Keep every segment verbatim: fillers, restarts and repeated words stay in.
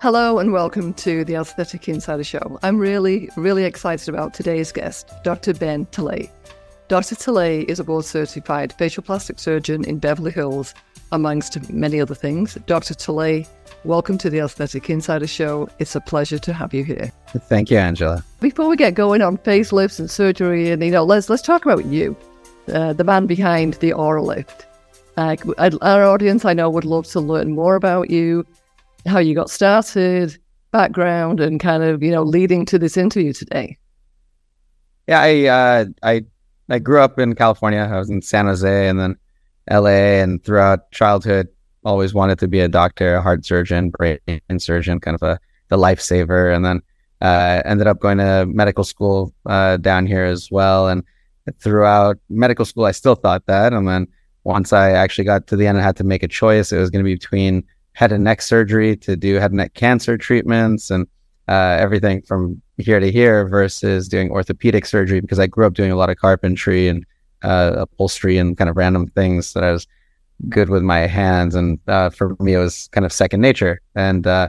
Hello and welcome to the Aesthetic Insider Show. I'm really, really excited about today's guest, Doctor Ben Talay. Doctor Talay is a board-certified facial plastic surgeon in Beverly Hills, amongst many other things. Doctor Talay, welcome to the Aesthetic Insider Show. It's a pleasure to have you here. Thank you, Angela. Before we get going on facelifts and surgery, and you know, let's let's talk about you, uh, the man behind the Auralift. Uh, our audience, I know, would love to learn more about you, how you got started, background, and kind of, you know, leading to this interview today. Yeah, I uh, I I grew up in California. I was in San Jose and then L A, and throughout childhood, always wanted to be a doctor, a heart surgeon, brain surgeon, kind of a the lifesaver. And then uh, ended up going to medical school uh, down here as well. And throughout medical school, I still thought that. And then once I actually got to the end and had to make a choice, it was going to be between head and neck surgery to do head and neck cancer treatments and uh, everything from here to here versus doing orthopedic surgery, because I grew up doing a lot of carpentry and uh, upholstery and kind of random things that I was good with my hands. And uh, for me, it was kind of second nature, and uh,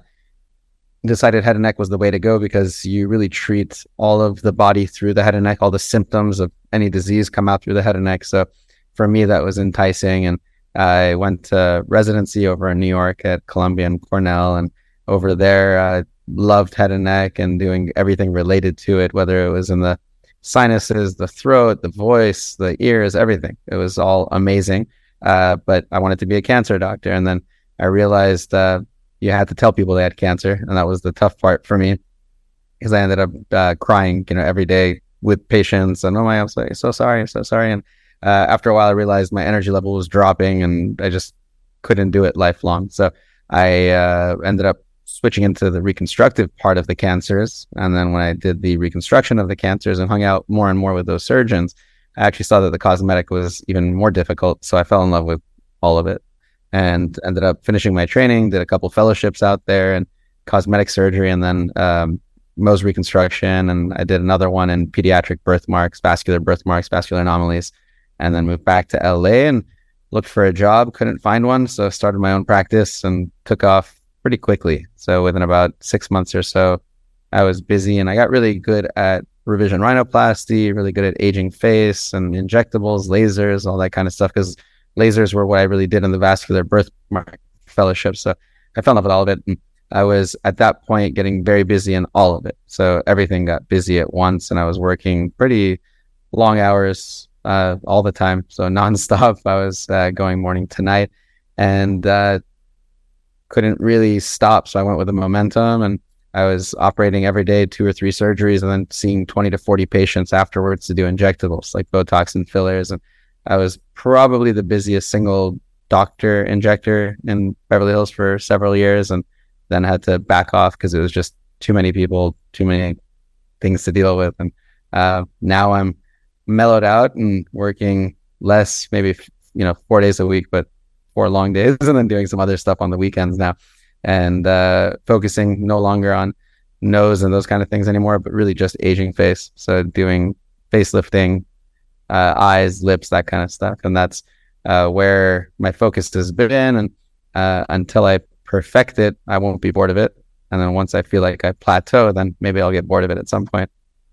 decided head and neck was the way to go because you really treat all of the body through the head and neck. All the symptoms of any disease come out through the head and neck. So for me, that was enticing. And I went to residency over in New York at Columbia and Cornell, and over there, I uh, loved head and neck and doing everything related to it, whether it was in the sinuses, the throat, the voice, the ears, everything. It was all amazing. Uh, but I wanted to be a cancer doctor. And then I realized uh, you had to tell people they had cancer. And that was the tough part for me, because I ended up uh, crying, you know, every day with patients. And oh my, I'm so, so sorry, I'm so sorry. And Uh, after a while, I realized my energy level was dropping and I just couldn't do it lifelong. So I uh, ended up switching into the reconstructive part of the cancers. And then when I did the reconstruction of the cancers and hung out more and more with those surgeons, I actually saw that the cosmetic was even more difficult. So I fell in love with all of it and ended up finishing my training, did a couple fellowships out there and cosmetic surgery, and then um, Mohs reconstruction. And I did another one in pediatric birthmarks, vascular birthmarks, vascular anomalies. And then moved back to L A and looked for a job, couldn't find one. So started my own practice and took off pretty quickly. So within about six months or so, I was busy and I got really good at revision rhinoplasty, really good at aging face and injectables, lasers, all that kind of stuff, because lasers were what I really did in the vascular birthmark fellowship. So I fell in love with all of it. And I was at that point getting very busy in all of it. So everything got busy at once and I was working pretty long hours Uh, all the time, so nonstop. I was uh, going morning to night and uh, couldn't really stop. So I went with the momentum, and I was operating every day, two or three surgeries, and then seeing twenty to forty patients afterwards to do injectables like Botox and fillers. And I was probably the busiest single doctor injector in Beverly Hills for several years, and then had to back off because it was just too many people, too many things to deal with. And uh, now I'm mellowed out and working less, maybe, you know, four days a week, but four long days, and then doing some other stuff on the weekends now, and uh, focusing no longer on nose and those kind of things anymore, but really just aging face. So doing facelifting, uh, eyes, lips, that kind of stuff. And that's uh, where my focus has been. And uh, until I perfect it, I won't be bored of it. And then once I feel like I plateau, then maybe I'll get bored of it at some point.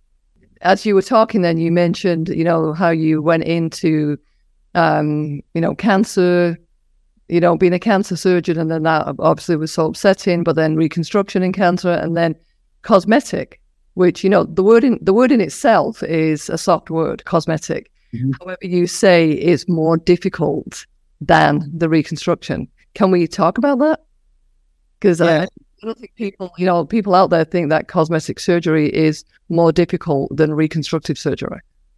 As you were talking, then you mentioned, you know, how you went into, um, you know, cancer, you know, being a cancer surgeon, and then that obviously was so upsetting. But then reconstruction in cancer, and then cosmetic, which, you know, the word in the word in itself is a soft word, cosmetic. Mm-hmm. However, you say is more difficult than the reconstruction. Can we talk about that? Because yeah. I. I don't think people, you know, people out there think that cosmetic surgery is more difficult than reconstructive surgery.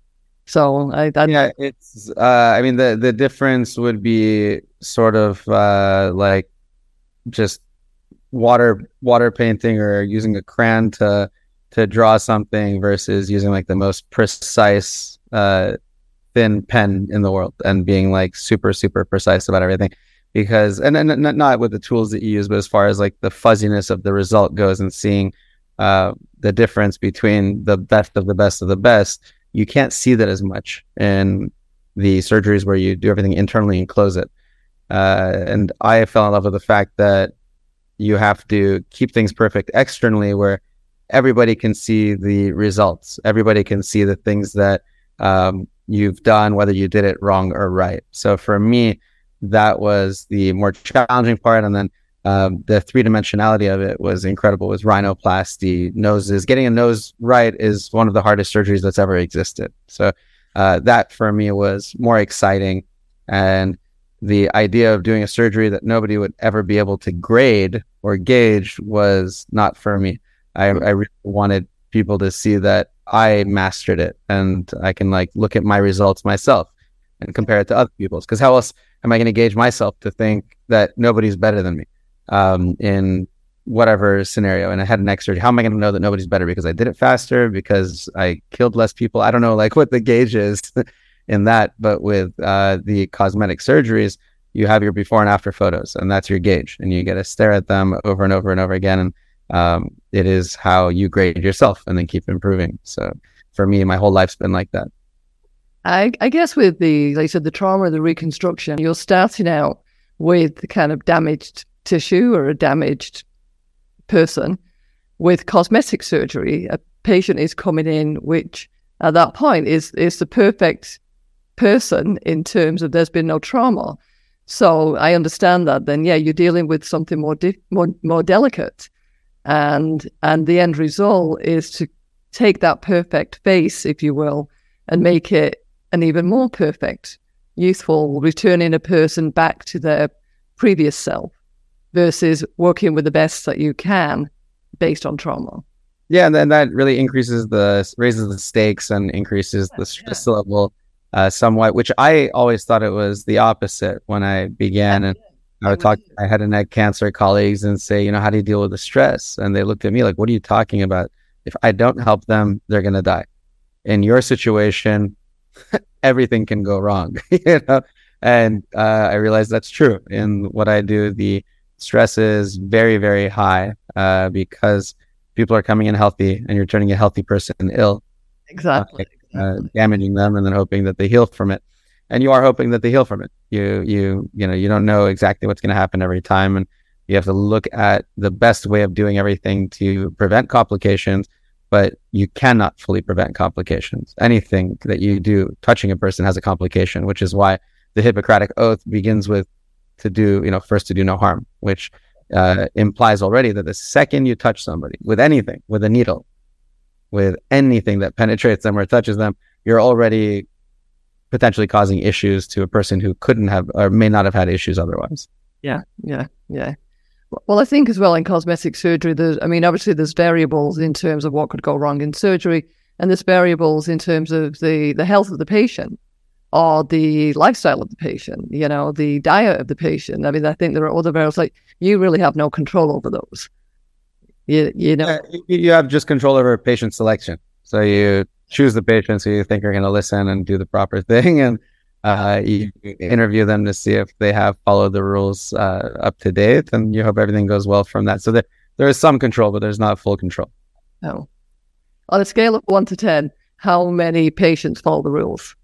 So, I, I yeah, it's. Uh, I mean, the the difference would be sort of uh, like just water water painting or using a crayon to to draw something versus using like the most precise uh, thin pen in the world and being like super super precise about everything. Because, and, and not with the tools that you use, but as far as like the fuzziness of the result goes and seeing uh, the difference between the best of the best of the best, you can't see that as much in the surgeries where you do everything internally and close it. Uh, and I fell in love with the fact that you have to keep things perfect externally, where everybody can see the results. Everybody can see the things that um, you've done, whether you did it wrong or right. So for me, that was the more challenging part. And then um, the three-dimensionality of it was incredible, with rhinoplasty, noses. Getting a nose right is one of the hardest surgeries that's ever existed. So uh, that for me was more exciting. And the idea of doing a surgery that nobody would ever be able to grade or gauge was not for me. I, I really wanted people to see that I mastered it, and I can like look at my results myself and compare it to other people's. Because how else am I going to gauge myself to think that nobody's better than me um, in whatever scenario? And I had an neck surgery. How am I going to know that nobody's better? Because I did it faster, because I killed less people? I don't know like what the gauge is in that. But with uh, the cosmetic surgeries, you have your before and after photos, and that's your gauge, and you get to stare at them over and over and over again. And um, it is how you grade yourself and then keep improving. So for me, my whole life's been like that. I, I guess with the, like you said, the trauma, the reconstruction, you're starting out with the kind of damaged tissue or a damaged person. With cosmetic surgery, a patient is coming in, which at that point is, is the perfect person in terms of there's been no trauma. So I understand that. Then, yeah, you're dealing with something more di- more more delicate. And and the end result is to take that perfect face, if you will, and make it an even more perfect, youthful, returning a person back to their previous self, versus working with the best that you can based on trauma. Yeah, and then that really increases the, raises the stakes and increases the stress yeah. level uh, somewhat, which I always thought it was the opposite when I began. And I would talk to my head and neck cancer colleagues and say, you know, how do you deal with the stress? And they looked at me like, what are you talking about? If I don't help them, they're going to die. In your situation, everything can go wrong, you know? And uh, I realized that's true. In what I do, the stress is very, very high uh, because people are coming in healthy, and you're turning a healthy person ill. Exactly. Uh, uh, damaging them and then hoping that they heal from it. And you are hoping that they heal from it. You, you, you know, you don't know exactly what's going to happen every time. And you have to look at the best way of doing everything to prevent complications, but you cannot fully prevent complications. Anything that you do touching a person has a complication, which is why the Hippocratic Oath begins with to do, you know, first to do no harm, which uh, implies already that the second you touch somebody with anything, with a needle, with anything that penetrates them or touches them, you're already potentially causing issues to a person who couldn't have or may not have had issues otherwise. Yeah, yeah, yeah. Well, I think as well in cosmetic surgery, there's, I mean, obviously there's variables in terms of what could go wrong in surgery, and there's variables in terms of the, the health of the patient or the lifestyle of the patient, you know, the diet of the patient. I mean, I think there are other variables, like you really have no control over those. You, you know, yeah, you have just control over patient selection. So you choose the patients who you think are going to listen and do the proper thing, and uh, you interview them to see if they have followed the rules uh, up to date, and you hope everything goes well from that. So there, there is some control, but there's not full control. Oh. On a scale of one to ten, how many patients follow the rules?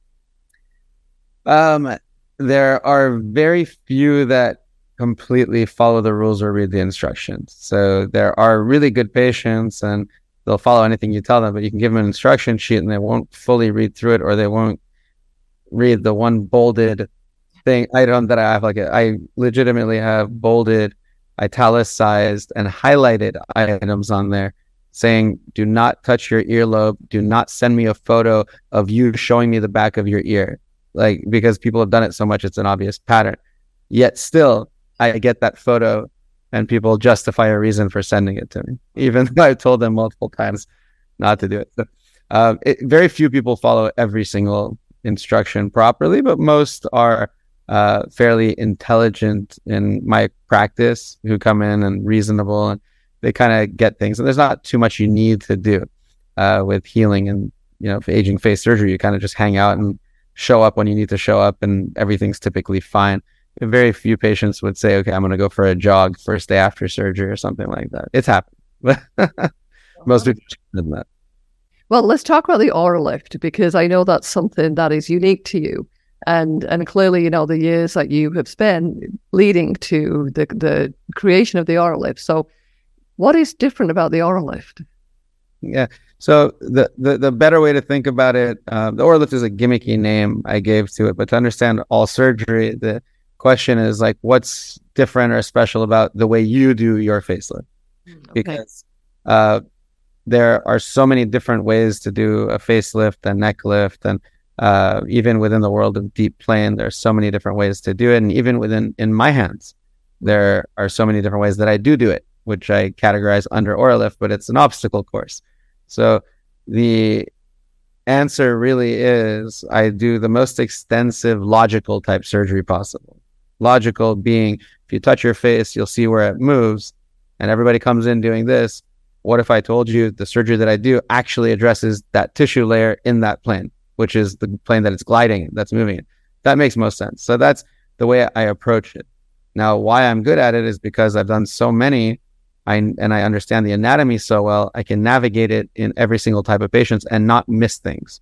Um, there are very few that completely follow the rules or read the instructions. So there are really good patients, and they'll follow anything you tell them, but you can give them an instruction sheet and they won't fully read through it, or they won't read the one bolded thing item that I have. Like I legitimately have bolded, italicized, and highlighted items on there saying, do not touch your earlobe. Do not send me a photo of you showing me the back of your ear. Like, because people have done it so much, it's an obvious pattern. Yet still, I get that photo and people justify a reason for sending it to me, even though I've told them multiple times not to do it. So, uh, it very few people follow every single instruction properly, but most are uh, fairly intelligent in my practice, who come in and reasonable, and they kind of get things. And there's not too much you need to do uh, with healing and, you know, for aging face surgery. You kind of just hang out and show up when you need to show up, and everything's typically fine. Very few patients would say, okay, I'm going to go for a jog first day after surgery or something like that. It's happened. Most people did that. Well, let's talk about the Auralift, because I know that's something that is unique to you. And and clearly, you know, the years that you have spent leading to the the creation of the Auralift. So what is different about the Auralift? Yeah. So the, the, the better way to think about it, uh, the Auralift is a gimmicky name I gave to it, but to understand all surgery, the question is like, what's different or special about the way you do your facelift? Okay. Because uh, there are so many different ways to do a facelift and neck lift, and uh, even within the world of deep plane, there's so many different ways to do it. And even within in my hands, there are so many different ways that I do do it, which I categorize under Auralift, but it's an obstacle course. So the answer really is I do the most extensive logical type surgery possible. Logical being, if you touch your face, you'll see where it moves, and everybody comes in doing this. What if I told you the surgery that I do actually addresses that tissue layer in that plane, which is the plane that it's gliding, that's moving it? That makes most sense. So that's the way I approach it. Now, why I'm good at it is because I've done so many, I, and I understand the anatomy so well, I can navigate it in every single type of patients and not miss things.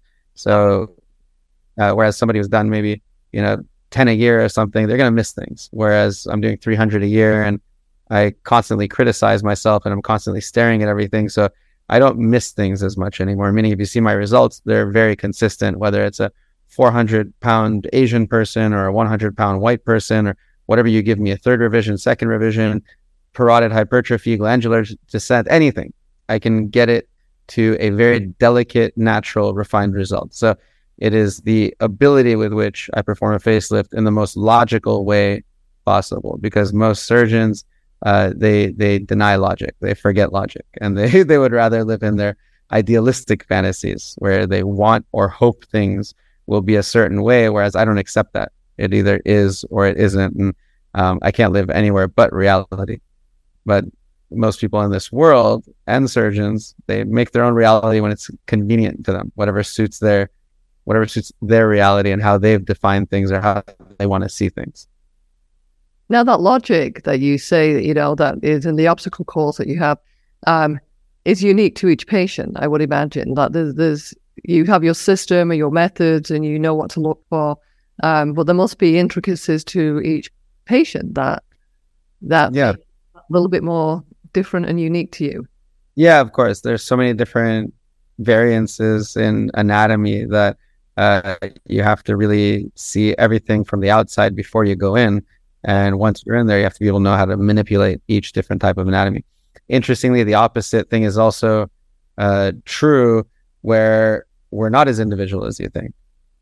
So uh, whereas somebody who's done maybe, you know, ten a year or something, they're going to miss things. Whereas I'm doing three hundred a year and I constantly criticize myself and I'm constantly staring at everything. So I don't miss things as much anymore. Meaning if you see my results, they're very consistent, whether it's a four hundred pound Asian person or a one hundred pound white person or whatever you give me, a third revision, second revision, parotid hypertrophy, glandular descent, anything, I can get it to a very delicate, natural, refined result. So it is the ability with which I perform a facelift in the most logical way possible, because most surgeons, uh, they they deny logic, they forget logic, and they, they would rather live in their idealistic fantasies where they want or hope things will be a certain way, whereas I don't accept that. It either is or it isn't, and um, I can't live anywhere but reality. But most people in this world and surgeons, they make their own reality when it's convenient to them, whatever suits their, whatever suits their reality and how they've defined things or how they want to see things. Now, that logic that you say, you know, that is in the obstacle course that you have, um, is unique to each patient. I would imagine that there's, there's, you have your system or your methods, and you know what to look for. Um, but there must be intricacies to each patient that that yeah. a little bit more different and unique to you. Yeah, of course. There's so many different variances in anatomy that uh, you have to really see everything from the outside before you go in. And once you're in there, you have to be able to know how to manipulate each different type of anatomy. Interestingly, the opposite thing is also uh, true, where we're not as individual as you think.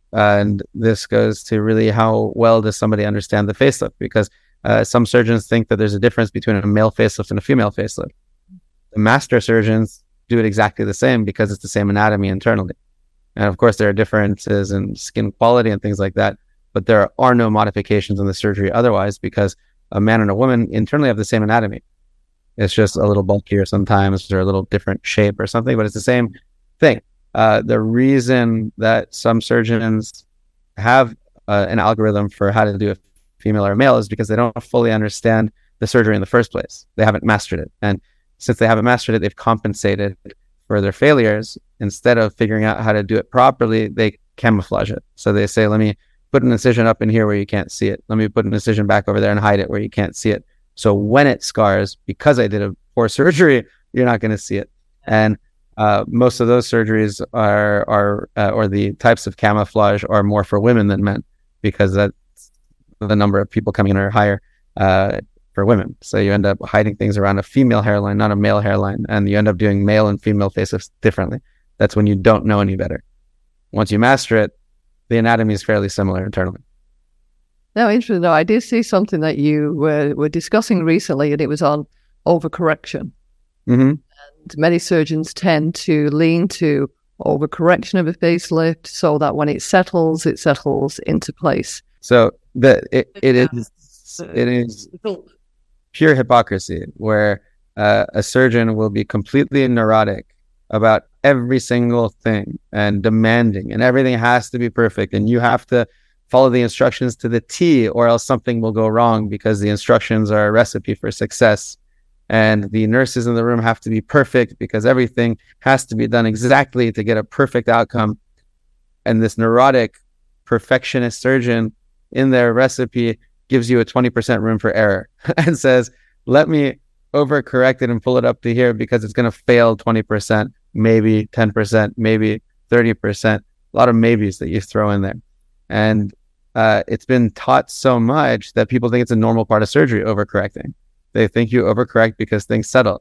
And this goes to really how well does somebody understand the facelift, because uh, some surgeons think that there's a difference between a male facelift and a female facelift. The master surgeons do it exactly the same because it's the same anatomy internally. And of course, there are differences in skin quality and things like that, but there are no modifications in the surgery otherwise, because a man and a woman internally have the same anatomy. It's just a little bulkier sometimes, or a little different shape or something, but it's the same thing. Uh, the reason that some surgeons have uh, an algorithm for how to do a female or a male is because they don't fully understand the surgery in the first place. They haven't mastered it. And since they haven't mastered it, they've compensated for their failures. Instead of figuring out how to do it properly, they camouflage it. So they say, let me put an incision up in here where you can't see it. Let me put an incision back over there and hide it where you can't see it. So when it scars, because I did a poor surgery, you're not going to see it. And uh, most of those surgeries are, are uh, or the types of camouflage are more for women than men, because that's the number of people coming in are higher uh, for women. So you end up hiding things around a female hairline, not a male hairline. And you end up doing male and female facelifts differently. That's when you don't know any better. Once you master it, the anatomy is fairly similar internally. Now, interesting though, I did see something that you were, were discussing recently, and it was on overcorrection. Mm-hmm. And many surgeons tend to lean to overcorrection of a facelift so that when it settles, it settles into place. So the it, it is it is pure hypocrisy where uh, a surgeon will be completely neurotic about every single thing and demanding, and everything has to be perfect, and you have to follow the instructions to the T, or else something will go wrong, because the instructions are a recipe for success. And the nurses in the room have to be perfect because everything has to be done exactly to get a perfect outcome. And this neurotic perfectionist surgeon in their recipe gives you a twenty percent room for error and says, let me overcorrect it and pull it up to here because it's going to fail twenty percent, maybe ten percent, maybe thirty percent, a lot of maybes that you throw in there. And uh, it's been taught so much that people think it's a normal part of surgery, overcorrecting. They think you overcorrect because things settle.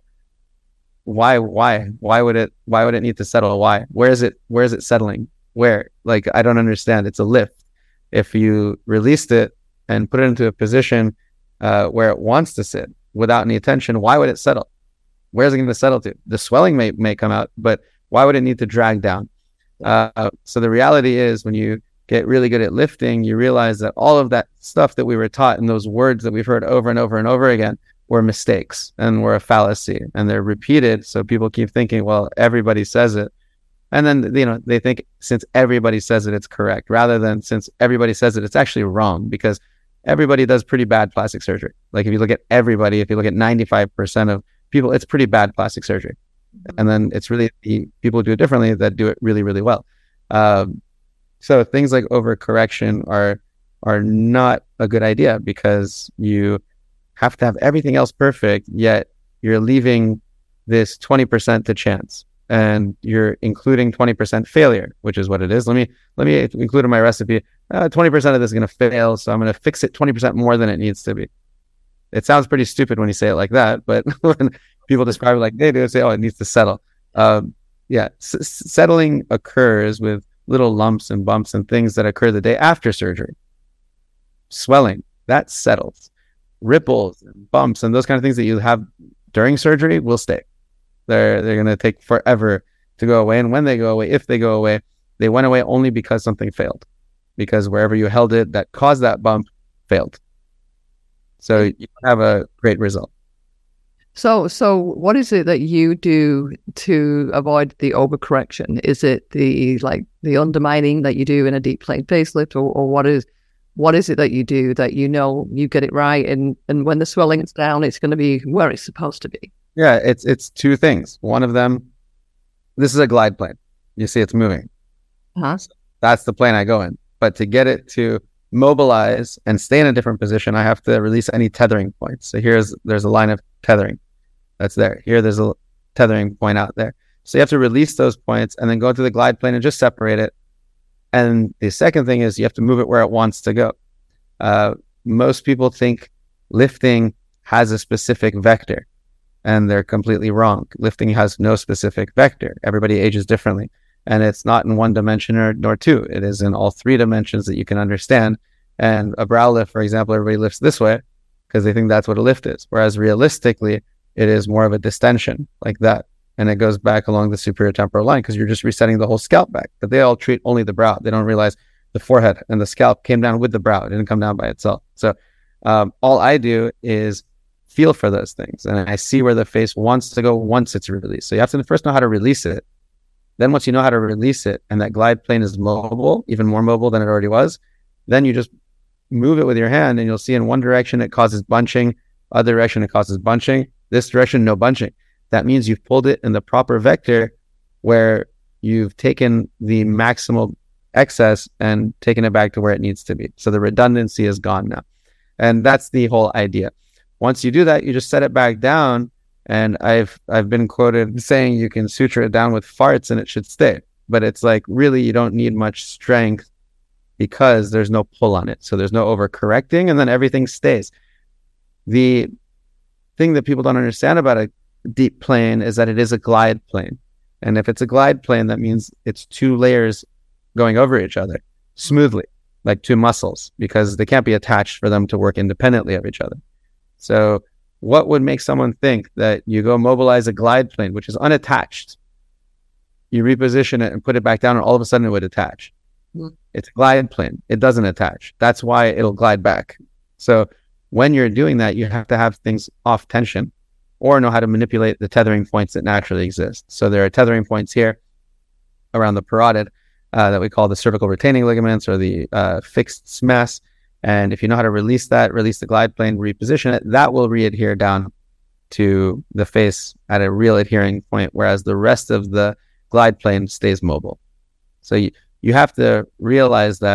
Why, why, why would it, why would it need to settle? Why? Where is it, where is it settling? Where? Like, I don't understand. It's a lift. If you released it and put it into a position uh, where it wants to sit without any tension, why would it settle? Where is it going to settle to? The swelling may, may come out, but why would it need to drag down? Uh, so the reality is when you get really good at lifting, you realize that all of that stuff that we were taught and those words that we've heard over and over and over again were mistakes and were a fallacy, and they're repeated. So people keep thinking, well, everybody says it. And then, you know, they think since everybody says it, it's correct, rather than since everybody says it, it's actually wrong, because everybody does pretty bad plastic surgery. Like if you look at everybody, if you look at ninety-five percent of people, it's pretty bad plastic surgery. Mm-hmm. And then it's really the people who do it differently that do it really, really well. Um, so things like overcorrection are are not a good idea, because you have to have everything else perfect, yet you're leaving this twenty percent to chance. And you're including twenty percent failure, which is what it is. Let me let me include in my recipe, uh, twenty percent of this is going to fail, so I'm going to fix it twenty percent more than it needs to be. It sounds pretty stupid when you say it like that, but when people describe it like they do, say, oh, it needs to settle. Um, yeah, S- settling occurs with little lumps and bumps and things that occur the day after surgery. Swelling, that settles. Ripples and bumps and those kind of things that you have during surgery will stay. They're they're going to take forever to go away. And when they go away, if they go away, they went away only because something failed. Because wherever you held it that caused that bump failed. So you have a great result. So so what is it that you do to avoid the overcorrection? Is it the like the undermining that you do in a deep plane facelift, or, or what is what is it that you do that you know you get it right, and, and when the swelling is down, it's going to be where it's supposed to be? Yeah, it's it's two things. One of them, this is a glide plane. You see it's moving. Uh-huh. So that's the plane I go in. But to get it to mobilize and stay in a different position, I have to release any tethering points. So here's, there's a line of tethering that's there. Here, there's a tethering point out there. So you have to release those points and then go to the glide plane and just separate it. And the second thing is you have to move it where it wants to go. Uh, most people think lifting has a specific vector. And they're completely wrong. Lifting has no specific vector. Everybody ages differently. And it's not in one dimension or nor two. It is in all three dimensions that you can understand. And a brow lift, for example, everybody lifts this way because they think that's what a lift is. Whereas realistically, it is more of a distension like that. And it goes back along the superior temporal line because you're just resetting the whole scalp back. But they all treat only the brow. They don't realize the forehead and the scalp came down with the brow. It didn't come down by itself. So um, all I do is feel for those things. And I see where the face wants to go once it's released. So you have to first know how to release it. Then once you know how to release it and that glide plane is mobile, even more mobile than it already was, then you just move it with your hand and you'll see in one direction it causes bunching, other direction it causes bunching, this direction no bunching. That means you've pulled it in the proper vector where you've taken the maximal excess and taken it back to where it needs to be. So the redundancy is gone now. And that's the whole idea. Once you do that, you just set it back down. And I've I've been quoted saying you can suture it down with farts and it should stay. But it's like, really, you don't need much strength because there's no pull on it. So there's no overcorrecting, and then everything stays. The thing that people don't understand about a deep plane is that it is a glide plane. And if it's a glide plane, that means it's two layers going over each other smoothly, like two muscles, because they can't be attached for them to work independently of each other. So what would make someone think that you go mobilize a glide plane, which is unattached, you reposition it and put it back down, and all of a sudden it would attach? Mm-hmm. It's a glide plane. It doesn't attach. That's why it'll glide back. So when you're doing that, you have to have things off tension or know how to manipulate the tethering points that naturally exist. So there are tethering points here around the parotid uh, that we call the cervical retaining ligaments or the uh, fixed S M A S. And if you know how to release that, release the glide plane, reposition it, that will re-adhere down to the face at a real adhering point, whereas the rest of the glide plane stays mobile. So you, you have to realize that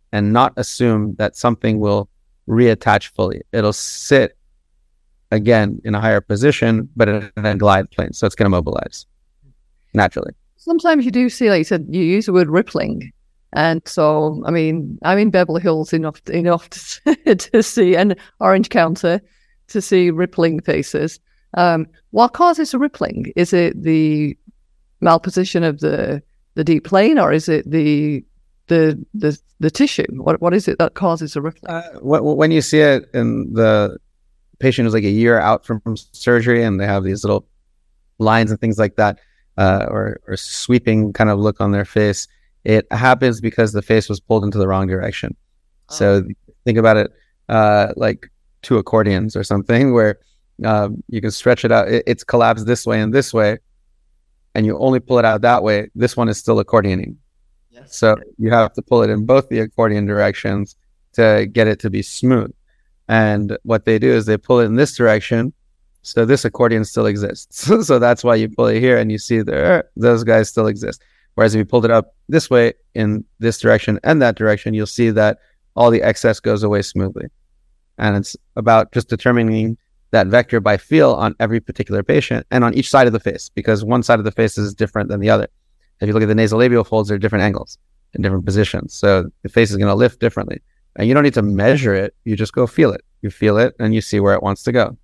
and not assume that something will reattach fully. It'll sit again in a higher position, but in a glide plane. So it's going to mobilize naturally. Sometimes you do see, like you said, you use the word rippling. And so, I mean, I'm in Beverly Hills enough enough to, to see, and Orange County, to see rippling faces. Um, what causes a rippling? Is it the malposition of the the deep plane, or is it the the the, the tissue? What what is it that causes a rippling? Uh, when you see it, and the patient is like a year out from surgery, and they have these little lines and things like that, uh, or or sweeping kind of look on their face, it happens because the face was pulled into the wrong direction. Oh. So think about it uh, like two accordions or something, where um, you can stretch it out. It, it's collapsed this way and this way, and you only pull it out that way. This one is still accordioning. Yes. So you have to pull it in both the accordion directions to get it to be smooth. And what they do is they pull it in this direction, so this accordion still exists. So that's why you pull it here, and you see there those guys still exist. Whereas if you pulled it up this way in this direction and that direction, you'll see that all the excess goes away smoothly. And it's about just determining that vector by feel on every particular patient and on each side of the face, because one side of the face is different than the other. If you look at the nasolabial folds, they're different angles in different positions. So the face is going to lift differently. And you don't need to measure it. You just go feel it. You feel it and you see where it wants to go.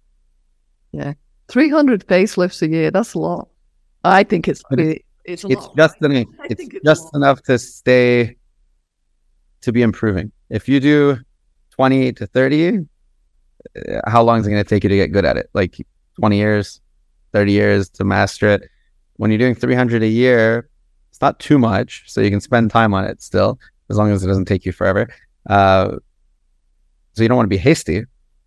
Yeah. three hundred facelifts a year. That's a lot. I think it's it, it's a it's lot. Just enough, it's, it's just enough to stay, to be improving. If you do twenty to thirty, how long is it going to take you to get good at it? Like twenty years, thirty years to master it. When you're doing three hundred a year, it's not too much. So you can spend time on it still, as long as it doesn't take you forever. Uh, so you don't want to be hasty.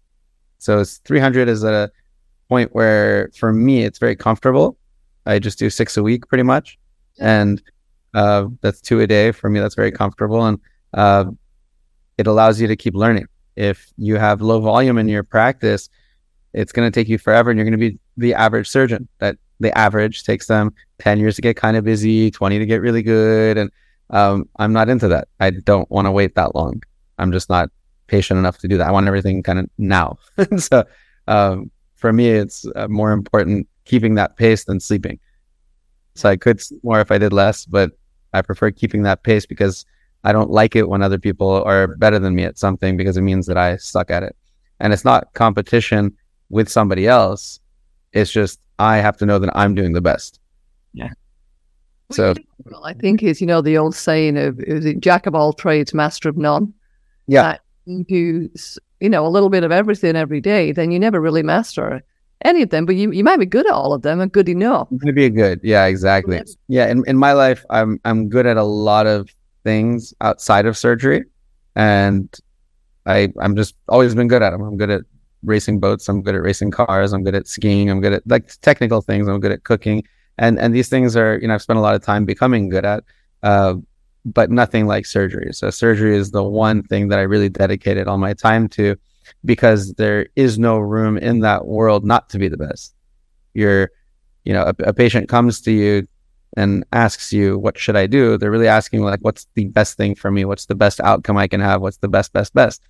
So it's three hundred is a point where, for me, it's very comfortable. I just do six a week pretty much. And uh, that's two a day. For me, that's very comfortable. And uh, it allows you to keep learning. If you have low volume in your practice, it's going to take you forever, and you're going to be the average surgeon. That the average takes them ten years to get kind of busy, twenty to get really good. And um, I'm not into that. I don't want to wait that long. I'm just not patient enough to do that. I want everything kind of now. So um, for me, it's uh, more important keeping that pace than sleeping. So I could sleep more if I did less, but I prefer keeping that pace because I don't like it when other people are better than me at something, because it means that I suck at it. And it's not competition with somebody else. It's just I have to know that I'm doing the best. Yeah. So well, I think is, you know, the old saying of, is it jack of all trades, master of none? Yeah. You do, you know, a little bit of everything every day, then you never really master any of them, but you, you might be good at all of them and good enough. I'm going to be good. Yeah, exactly. Yeah. yeah in, in my life, I'm I'm good at a lot of things outside of surgery, and I I'm just always been good at them. I'm good at racing boats. I'm good at racing cars. I'm good at skiing. I'm good at like technical things. I'm good at cooking, and and these things are, you know, I've spent a lot of time becoming good at, uh, but nothing like surgery. So surgery is the one thing that I really dedicated all my time to, because there is no room in that world not to be the best. You're, you know, a, a patient comes to you and asks you, what should I do? They're really asking, like, what's the best thing for me? What's the best outcome I can have? What's the best, best, best?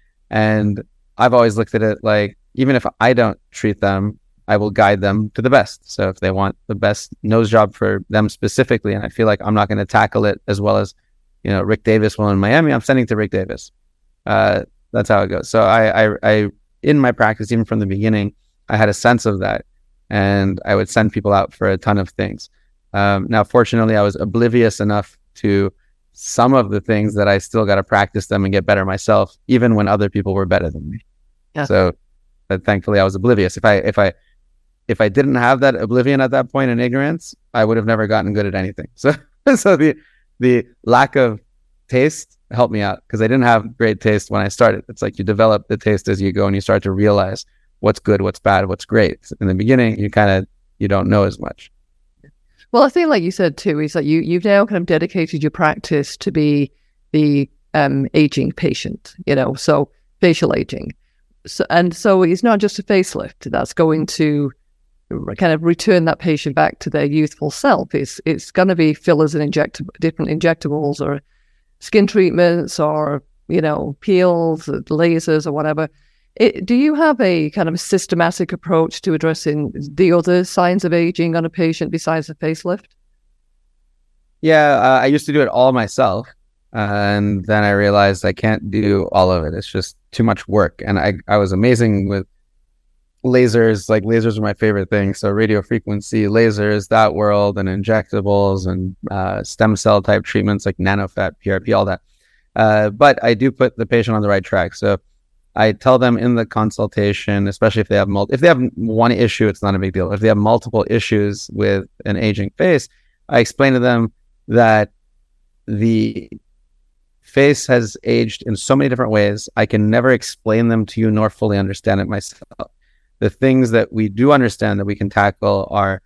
And I've always looked at it like, even if I don't treat them, I will guide them to the best. So if they want the best nose job for them specifically, and I feel like I'm not going to tackle it as well as, you know, Rick Davis will in Miami, I'm sending to Rick Davis. Uh, that's how it goes. So I, I, I, in my practice, even from the beginning, I had a sense of that, and I would send people out for a ton of things. Um, now, fortunately, I was oblivious enough to some of the things that I still got to practice them and get better myself, even when other people were better than me. Yeah. So, but thankfully, I was oblivious. If I, if I, if I didn't have that oblivion at that point in ignorance, I would have never gotten good at anything. So, so the the lack of taste helped me out, because I didn't have great taste when I started. It's like you develop the taste as you go, and you start to realize what's good, what's bad, what's great. In the beginning, you kind of you don't know as much. Well, I think, like you said too, is that you you've now kind of dedicated your practice to be the um, aging patient. You know, so facial aging. So, and so it's not just a facelift that's going to kind of return that patient back to their youthful self. It's it's going to be fillers and inject different injectables or skin treatments or, you know, peels, lasers or whatever. It, do you have a kind of systematic approach to addressing the other signs of aging on a patient besides the facelift? Yeah, uh, I used to do it all myself. Uh, and then I realized I can't do all of it. It's just too much work. And I, I was amazing with lasers. Like lasers are my favorite thing. So radio frequency, lasers, that world, and injectables and uh, stem cell type treatments like nanofat, P R P, all that. Uh, but I do put the patient on the right track. So I tell them in the consultation, especially if they have mul- if they have one issue, it's not a big deal. If they have multiple issues with an aging face, I explain to them that the face has aged in so many different ways. I can never explain them to you nor fully understand it myself. The things that we do understand that we can tackle are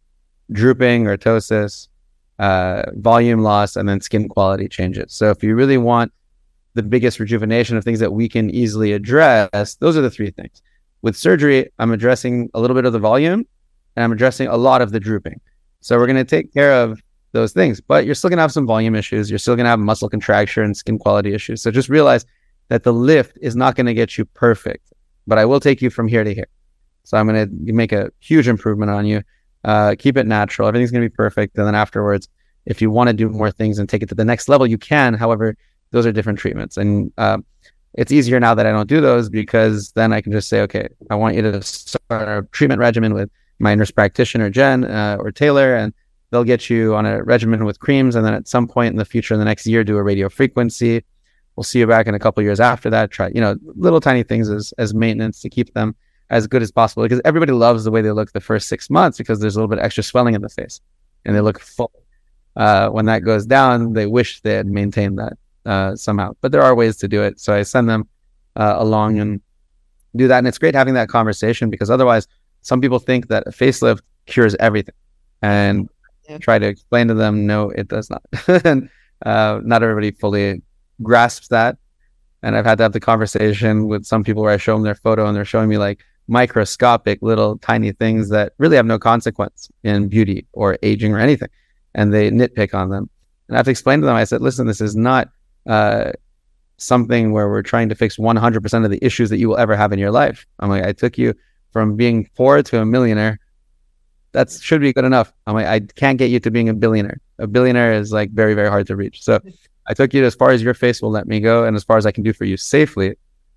drooping or ptosis, uh, volume loss, and then skin quality changes. So if you really want the biggest rejuvenation of things that we can easily address, those are the three things. With surgery, I'm addressing a little bit of the volume and I'm addressing a lot of the drooping. So we're going to take care of those things, but you're still going to have some volume issues. You're still going to have muscle contracture and skin quality issues. So just realize that the lift is not going to get you perfect, but I will take you from here to here. So I'm going to make a huge improvement on you. Uh, keep it natural. Everything's going to be perfect. And then afterwards, if you want to do more things and take it to the next level, you can. However, those are different treatments. And uh, it's easier now that I don't do those, because then I can just say, okay, I want you to start a treatment regimen with my nurse practitioner, Jen, uh, or Taylor, and they'll get you on a regimen with creams. And then at some point in the future, in the next year, do a radio frequency. We'll see you back in a couple of years after that. Try, you know, little tiny things as, as maintenance to keep them as good as possible, because everybody loves the way they look the first six months because there's a little bit extra swelling in the face and they look full. Uh, when that goes down, they wish they had maintained that uh, somehow, but there are ways to do it. So I send them uh, along and do that. And it's great having that conversation, because otherwise some people think that a facelift cures everything, and yeah. try to explain to them, no, it does not. And uh, not everybody fully grasps that. And I've had to have the conversation with some people where I show them their photo and they're showing me like microscopic little tiny things that really have no consequence in beauty or aging or anything. And they nitpick on them. And I have to explain to them, I said, listen, this is not uh, something where we're trying to fix one hundred percent of the issues that you will ever have in your life. I'm like, I took you from being poor to a millionaire. That should be good enough. I'm like, I can't get you to being a billionaire. A billionaire is like very, very hard to reach. So I took you as far as your face will let me go, and as far as I can do for you safely.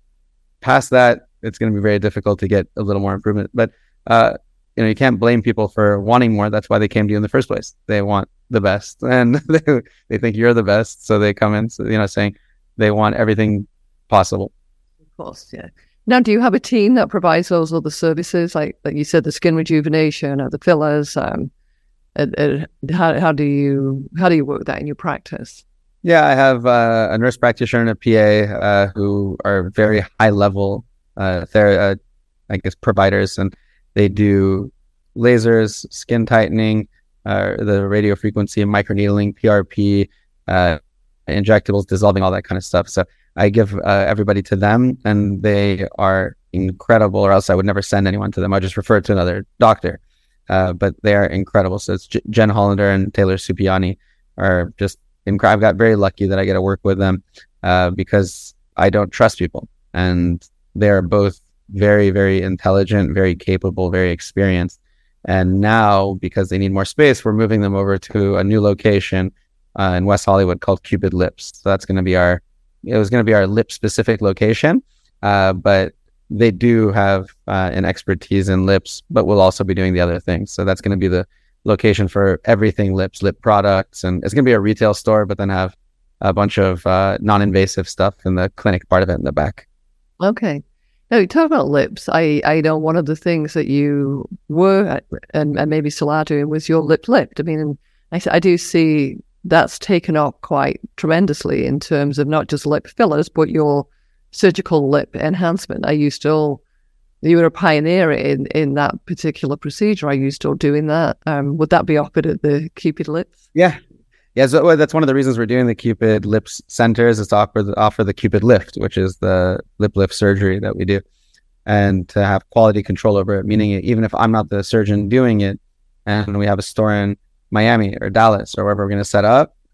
Past that, it's going to be very difficult to get a little more improvement. But uh, you know, you can't blame people for wanting more. That's why they came to you in the first place. They want the best, and they, they think you're the best, so they come in, so, you know, saying they want everything possible. Of course, yeah. Now, do you have a team that provides those other services, like like you said, the skin rejuvenation or the fillers? Um, and, and how how do you how do you work that in your practice? Yeah, I have uh, a nurse practitioner and a P A uh, who are very high level, uh, they're, uh, I guess, providers, and they do lasers, skin tightening, uh, the radio frequency, microneedling, P R P, uh, injectables, dissolving, all that kind of stuff. So I give uh, everybody to them, and they are incredible, or else I would never send anyone to them. I just refer to another doctor, uh, but they are incredible. So it's J- Jen Hollander and Taylor Supiani are just incredible. I've got very lucky that I get to work with them uh, because I don't trust people, and they're both very, very intelligent, very capable, very experienced. And now, because they need more space, we're moving them over to a new location uh, in West Hollywood called Cupid Lips. So that's going to be our, it was going to be our lip specific location, uh, but they do have uh, an expertise in lips, but we'll also be doing the other things. So that's going to be the location for everything lips, lip products. And it's going to be a retail store, but then have a bunch of uh, non-invasive stuff in the clinic part of it in the back. Okay. Now, you talk about lips. I, I know one of the things that you were at, and, and maybe still are doing was your lip lift. I mean, I, I do see that's taken up quite tremendously in terms of not just lip fillers, but your surgical lip enhancement. Are you still, you were a pioneer in, in that particular procedure. Are you still doing that? Um, would that be offered at the Cupid Lips? Yeah. Yeah, so well, that's one of the reasons we're doing the Cupid Lips centers, is to offer the, offer the Cupid Lift, which is the lip lift surgery that we do, and to have quality control over it, meaning even if I'm not the surgeon doing it and we have a store in Miami or Dallas or wherever we're going to set up,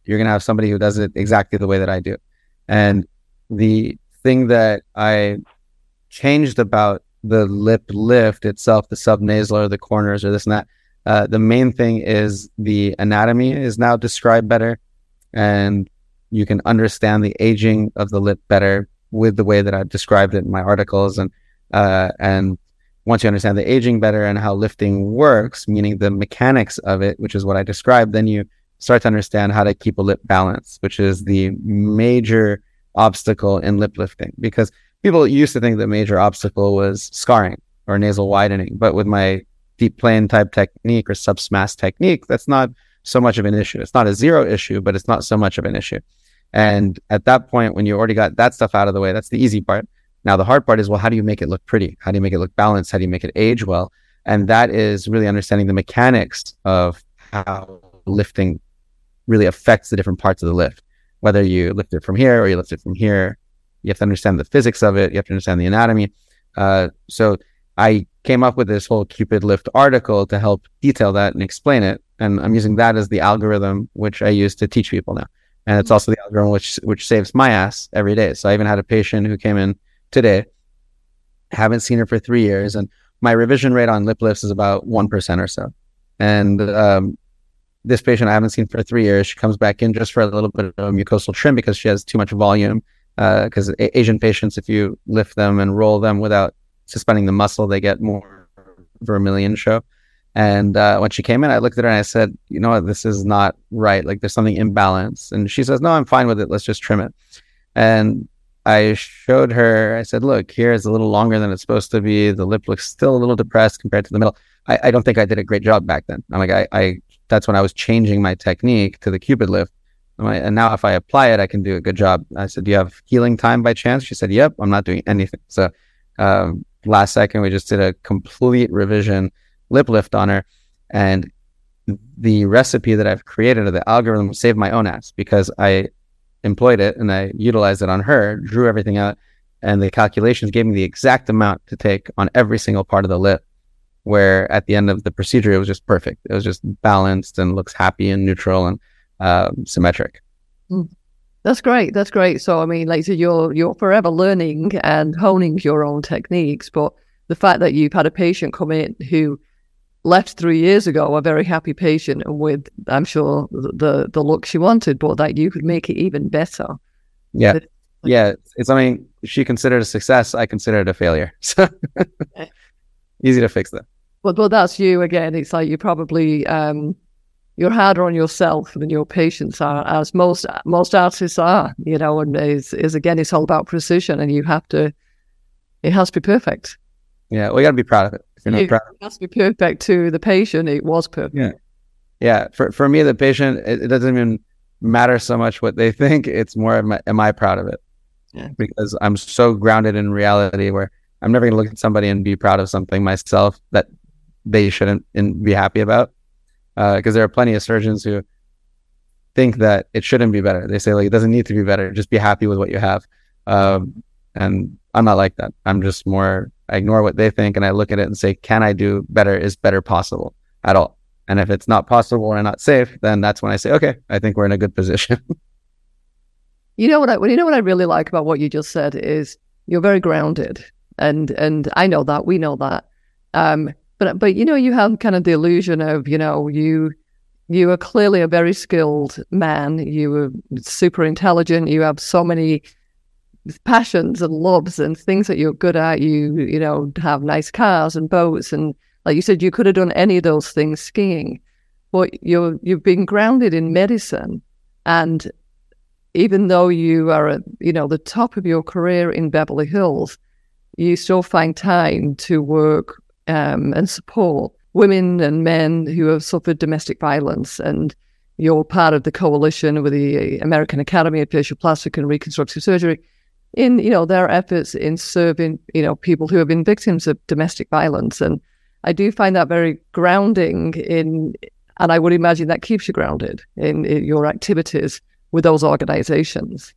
you're going to have somebody who does it exactly the way that I do. And the thing that I changed about the lip lift itself, the subnasal or the corners or this and that, uh, the main thing is the anatomy is now described better, and you can understand the aging of the lip better with the way that I've described it in my articles. And uh, and once you understand the aging better and how lifting works, meaning the mechanics of it, which is what I described, then you start to understand how to keep a lip balance, which is the major obstacle in lip lifting. Because people used to think the major obstacle was scarring or nasal widening, but with my deep plane type technique or subsmash technique, that's not so much of an issue. It's not a zero issue, but it's not so much of an issue. And at that point, when you already got that stuff out of the way, that's the easy part. Now, the hard part is, well, how do you make it look pretty? How do you make it look balanced? How do you make it age well? And that is really understanding the mechanics of how lifting really affects the different parts of the lift. Whether you lift it from here or you lift it from here, you have to understand the physics of it. You have to understand the anatomy. Uh, so I came up with this whole Cupid Lift article to help detail that and explain it. And I'm using that as the algorithm which I use to teach people now. And it's also the algorithm which which saves my ass every day. So I even had a patient who came in today, haven't seen her for three years, and my revision rate on lip lifts is about one percent or so. And um, this patient I haven't seen for three years, she comes back in just for a little bit of mucosal trim because she has too much volume. Because uh, Asian patients, if you lift them and roll them without suspending the muscle, they get more vermilion show. And uh, when she came in, I looked at her and I said, you know what, this is not right. Like, there's something imbalanced. And she says, no, I'm fine with it. Let's just trim it. And I showed her, I said, look, here is a little longer than it's supposed to be. The lip looks still a little depressed compared to the middle. I, I don't think I did a great job back then. I'm like, I, I, that's when I was changing my technique to the Cupid Lift. I'm like, and now if I apply it, I can do a good job. I said, do you have healing time by chance? She said, yep, I'm not doing anything. So um, last second, we just did a complete revision lip lift on her. And the recipe that I've created, or the algorithm, saved my own ass because I employed it and I utilized it on her, drew everything out, and the calculations gave me the exact amount to take on every single part of the lip, where at the end of the procedure, it was just perfect. It was just balanced and looks happy and neutral and uh, symmetric. Mm. That's great. That's great. So, I mean, like, so you're, you're forever learning and honing your own techniques, but the fact that you've had a patient come in who left three years ago, a very happy patient, and with, I'm sure, the the look she wanted, but that you could make it even better. Yeah. But, yeah. It's something she considered a success. I consider it a failure. So easy to fix that. But, but that's you again. It's like you probably, um, you're harder on yourself than your patients are, as most most artists are, you know, and is, is again, it's all about precision, and you have to, it has to be perfect. Yeah, well, you got to be proud of it. If you're not It proud of it, has to be perfect to the patient. It was perfect. yeah, yeah. For for me, the patient, it, it doesn't even matter so much what they think. It's more, am I, am I proud of it? Yeah. Because I'm so grounded in reality, where I'm never going to look at somebody and be proud of something myself that they shouldn't in, be happy about. Because uh, there are plenty of surgeons who think that it shouldn't be better. They say, like, it doesn't need to be better. Just be happy with what you have. Um, and I'm not like that. I'm just more, I ignore what they think and I look at it and say, can I do better? Is better possible at all? And if it's not possible or not safe, then that's when I say, okay, I think we're in a good position. You know what I, you know what I really like about what you just said is you're very grounded, and and I know that, we know that. Um, but but you know, you have kind of the illusion of, you know, you you are clearly a very skilled man. You are super intelligent. You have so many passions and loves and things that you're good at. You you know, have nice cars and boats, and like you said, you could have done any of those things skiing, but you're you've been grounded in medicine. And even though you are at, you know, the top of your career in Beverly Hills, you still find time to work um, and support women and men who have suffered domestic violence. And you're part of the coalition with the American Academy of Facial Plastic and Reconstructive Surgery in, you know, their efforts in serving, you know, people who have been victims of domestic violence. And I do find that very grounding in, and I would imagine that keeps you grounded in, in your activities with those organizations.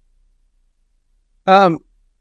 Um,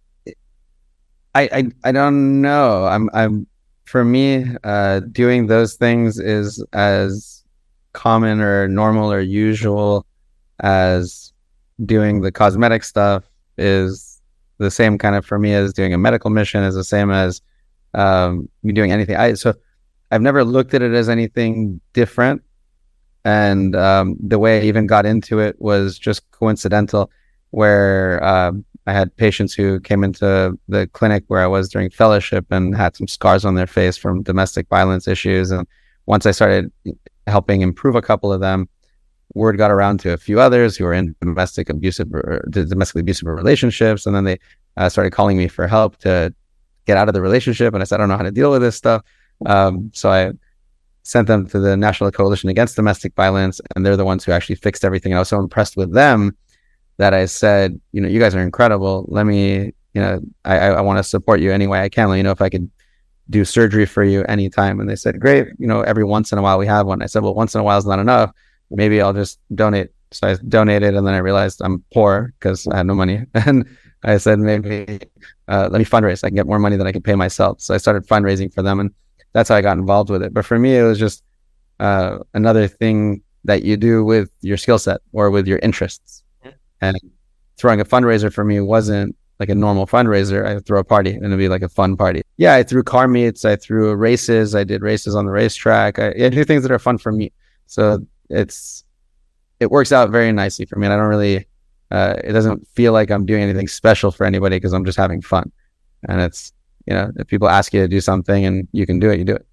I, I I don't know. I'm I'm for me, uh, doing those things is as common or normal or usual as doing the cosmetic stuff is the same kind of for me as doing a medical mission, is the same as um, me doing anything. I so I've never looked at it as anything different. And um, the way I even got into it was just coincidental, where uh, I had patients who came into the clinic where I was during fellowship and had some scars on their face from domestic violence issues. And once I started helping improve a couple of them, word got around to a few others who were in domestic abusive, or domestically abusive relationships. And then they uh, started calling me for help to get out of the relationship. And I said, I don't know how to deal with this stuff. Um, so I sent them to the National Coalition Against Domestic Violence, and they're the ones who actually fixed everything. I was so impressed with them that I said, you know, you guys are incredible. Let me, you know, I, I want to support you any way I can. Let me know if I could do surgery for you anytime. And they said, great, you know, every once in a while we have one. I said, well, once in a while is not enough. Maybe I'll just donate. So I donated, and then I realized I'm poor because I had no money. And I said, maybe uh, let me fundraise. I can get more money than I can pay myself. So I started fundraising for them, and that's how I got involved with it. But for me, it was just uh, another thing that you do with your skill set or with your interests. Yeah. And throwing a fundraiser for me wasn't like a normal fundraiser. I would throw a party, and it'd be like a fun party. Yeah, I threw car meets. I threw races. I did races on the racetrack. I, I do things that are fun for me. So it's it works out very nicely for me. And I don't really, uh, it doesn't feel like I'm doing anything special for anybody because I'm just having fun. And it's, you know, if people ask you to do something and you can do it, you do it.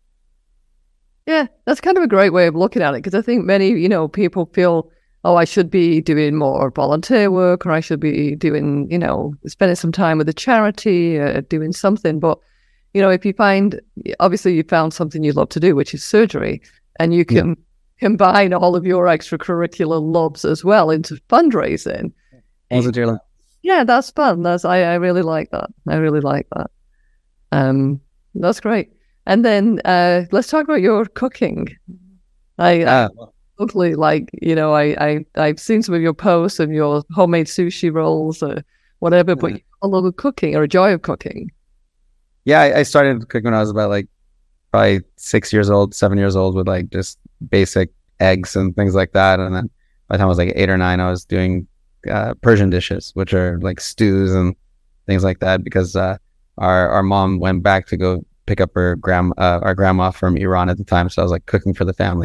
Yeah, that's kind of a great way of looking at it, because I think many, you know, people feel, oh, I should be doing more volunteer work, or I should be doing, you know, spending some time with a charity, uh, doing something. But, you know, if you find, obviously you found something you love to do, which is surgery, and you can yeah. combine all of your extracurricular loves as well into fundraising. And, yeah, that's fun. That's I, I really like that. I really like that. Um, that's great. And then uh, let's talk about your cooking. I, uh, I totally like, you know, I, I, I've seen some of your posts and your homemade sushi rolls or whatever, but you have a love of cooking or a joy of cooking. Yeah, I, I started cooking when I was about like probably six years old, seven years old with like just basic eggs and things like that. And then by the time I was like eight or nine, I was doing uh, Persian dishes, which are like stews and things like that, because uh, our, our mom went back to go pick up her grand uh, our grandma from Iran at the time. So I was like cooking for the family.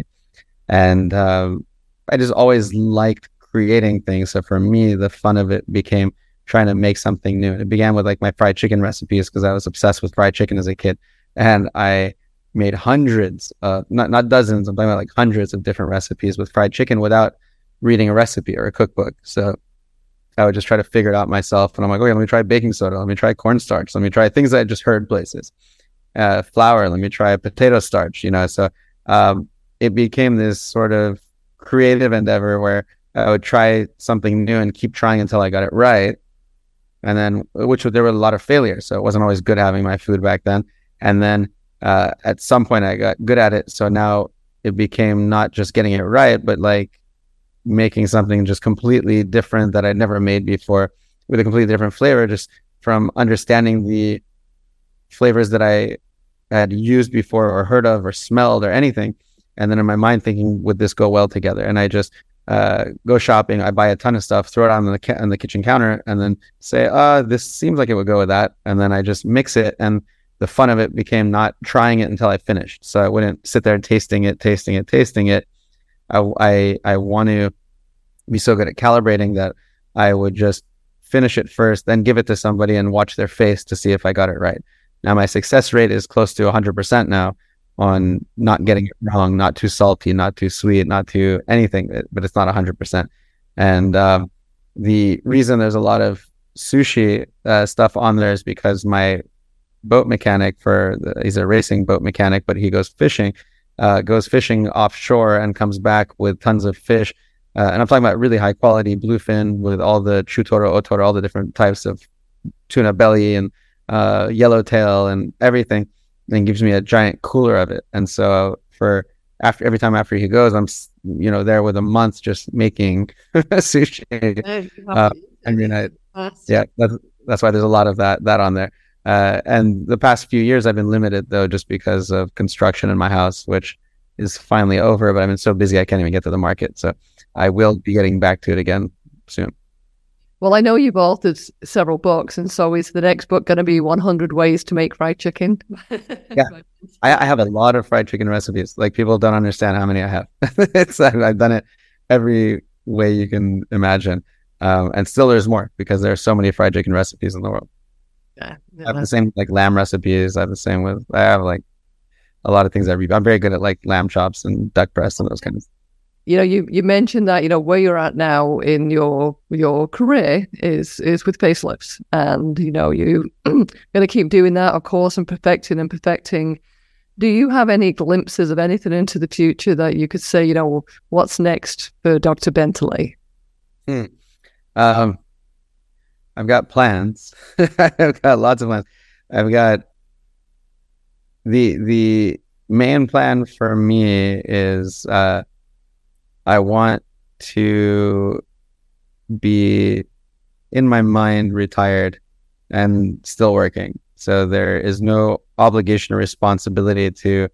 And um, I just always liked creating things. So for me, the fun of it became trying to make something new. It began with like my fried chicken recipes, because I was obsessed with fried chicken as a kid. And I made hundreds, uh, not, not dozens, I'm talking about like hundreds of different recipes with fried chicken without reading a recipe or a cookbook. So I would just try to figure it out myself. And I'm like, okay, let me try baking soda. Let me try cornstarch. Let me try things that I just heard places. Uh, flour, let me try potato starch, you know. So um, it became this sort of creative endeavor where I would try something new and keep trying until I got it right. And then, which there were a lot of failures. So it wasn't always good having my food back then. And then uh, at some point I got good at it. So now it became not just getting it right, but like making something just completely different that I'd never made before with a completely different flavor, just from understanding the flavors that I had used before or heard of or smelled or anything. And then in my mind thinking, would this go well together? And I just uh, go shopping. I buy a ton of stuff, throw it on the, ca- on the kitchen counter, and then say, uh, this seems like it would go with that. And then I just mix it. And the fun of it became not trying it until I finished. So I wouldn't sit there tasting it, tasting it, tasting it. I, I, I want to be so good at calibrating that I would just finish it first, then give it to somebody and watch their face to see if I got it right. Now my success rate is close to one hundred percent now on not getting it wrong, not too salty, not too sweet, not too anything, but it's not one hundred percent. And um, the reason there's a lot of sushi uh, stuff on there is because my boat mechanic for the, he's a racing boat mechanic, but he goes fishing, uh, goes fishing offshore and comes back with tons of fish. Uh, and I'm talking about really high quality bluefin with all the chutoro, otoro, all the different types of tuna belly and uh, yellowtail and everything, and gives me a giant cooler of it. And so for after every time after he goes, I'm, you know, there with a month just making sushi. Uh, I mean, I, yeah, that's, that's why there's a lot of that, that on there. Uh, and the past few years I've been limited though, just because of construction in my house, which is finally over, but I've been so busy I can't even get to the market. So I will be getting back to it again soon. Well, I know you've authored several books, and so is the next book going to be one hundred Ways to Make Fried Chicken? Yeah, I, I have a lot of fried chicken recipes. Like, people don't understand how many I have. It's, I've done it every way you can imagine. Um, and still there's more, because there are so many fried chicken recipes in the world. Yeah, yeah, I have the same like lamb recipes. I have the same with, I have like a lot of things I read. I'm very good at like lamb chops and duck breasts and those kinds of things. You know, you, you mentioned that, you know, where you're at now in your your career is is with facelifts. And, you know, you're going to keep doing that, of course, and perfecting and perfecting. Do you have any glimpses of anything into the future that you could say, you know, what's next for Doctor Bentley? Hmm. Um, I've got plans. I've got lots of plans. I've got the the main plan for me is uh, I want to be in my mind retired and still working. So there is no obligation or responsibility to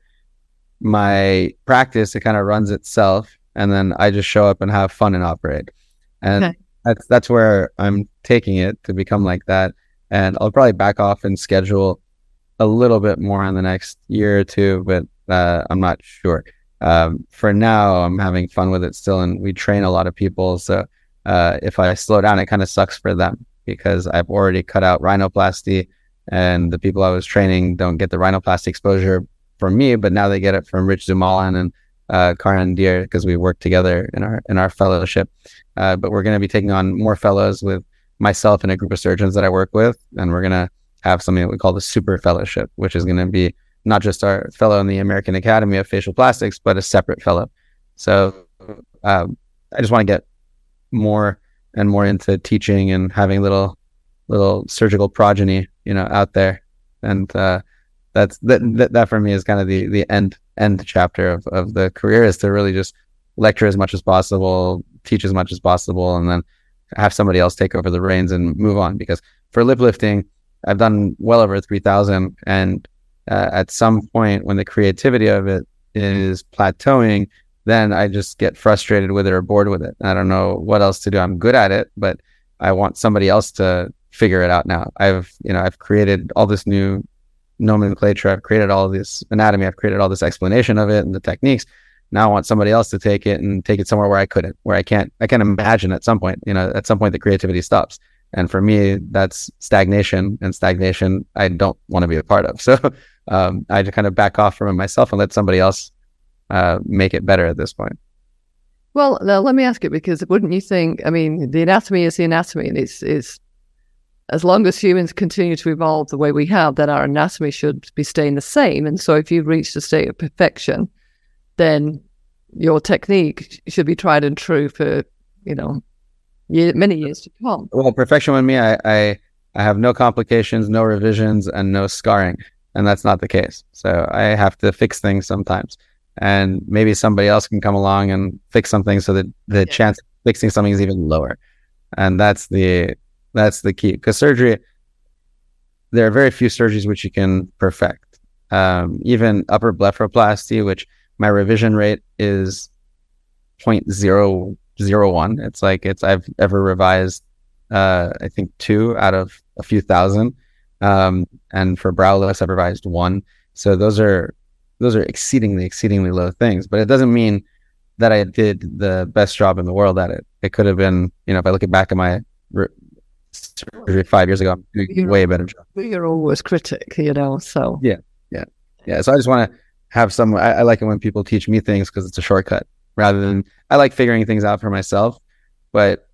my practice. It kind of runs itself, and then I just show up and have fun and operate. And okay. that's that's where I'm taking it, to become like that. And I'll probably back off and schedule a little bit more in the next year or two, but uh, I'm not sure. Um, for now, I'm having fun with it still, and we train a lot of people. So uh, if I slow down, it kind of sucks for them, because I've already cut out rhinoplasty, and the people I was training don't get the rhinoplasty exposure from me, but now they get it from Rich Zumalan and uh, Karan Deer, because we work together in our in our fellowship. Uh, but we're going to be taking on more fellows with myself and a group of surgeons that I work with, and we're going to have something that we call the Super Fellowship, which is going to be not just our fellow in the American Academy of Facial Plastics, but a separate fellow. So um, I just want to get more and more into teaching and having little little surgical progeny, you know, out there. And uh, that's that, that that for me is kind of the the end end chapter of, of the career, is to really just lecture as much as possible, teach as much as possible, and then have somebody else take over the reins and move on. Because for lip lifting, I've done well over three thousand, and uh, at some point when the creativity of it is plateauing, then I just get frustrated with it or bored with it. I don't know what else to do. I'm good at it, but I want somebody else to figure it out now. I've, you know, I've created all this new nomenclature. I've created all this anatomy. I've created all this explanation of it and the techniques. Now I want somebody else to take it and take it somewhere where I couldn't, where I can't, I can't imagine at some point, you know, at some point the creativity stops. And for me, that's stagnation, and stagnation I don't want to be a part of. So um, I just kind of back off from it myself and let somebody else uh, make it better at this point. Well, now let me ask you, because wouldn't you think, I mean, the anatomy is the anatomy, and it's, it's as long as humans continue to evolve the way we have, then our anatomy should be staying the same. And so if you've reached a state of perfection, then your technique should be tried and true for, you know, year, many years to come. Well, perfection with me, I, I I have no complications, no revisions, and no scarring, and that's not the case. So I have to fix things sometimes, and maybe somebody else can come along and fix something so that the yeah. chance of fixing something is even lower. And that's the that's the key. Because surgery, there are very few surgeries which you can perfect. Um, even upper blepharoplasty, which my revision rate is zero point zero zero one. It's like it's I've ever revised uh I think two out of a few thousand. Um and for brow lifts I've revised one. So those are those are exceedingly, exceedingly low things. But it doesn't mean that I did the best job in the world at it. It could have been, you know, if I look back at my re- surgery five years ago, I'm doing you're, way better job. You're always critic, you know, so yeah, yeah, yeah. So I just want to have some, I, I like it when people teach me things because it's a shortcut rather than, I like figuring things out for myself, but